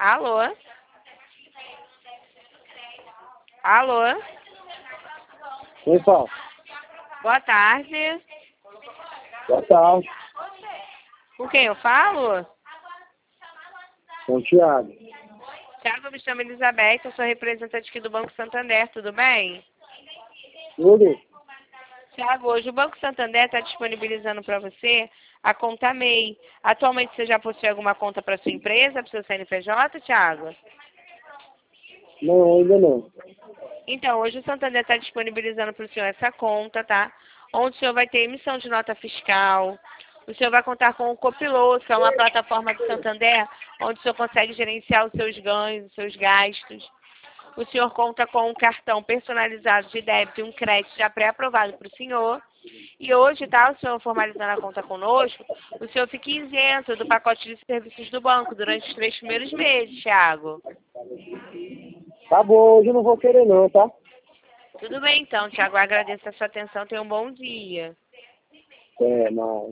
Alô? Alô? Quem fala? Boa tarde. Boa tarde. Com quem eu falo? Com o Thiago. Thiago, me chamo Elizabeth, eu sou representante aqui do Banco Santander, tudo bem? Tudo? Thiago, hoje o Banco Santander está disponibilizando para você a conta MEI. Atualmente você já possui alguma conta para sua empresa, para o seu CNPJ, Thiago? Não, ainda não. Então, hoje o Santander está disponibilizando para o senhor essa conta, tá? Onde o senhor vai ter emissão de nota fiscal, o senhor vai contar com o Copiloto, que é uma plataforma do Santander, onde o senhor consegue gerenciar os seus ganhos, os seus gastos. O senhor conta com um cartão personalizado de débito e um crédito já pré-aprovado para o senhor. E hoje, tá, o senhor formalizando a conta conosco, o senhor fica isento do pacote de serviços do banco durante os 3 primeiros meses, Thiago. Tá bom, hoje eu não vou querer não, tá? Tudo bem então, Thiago. Agradeço a sua atenção. Tenha um bom dia. É, mas...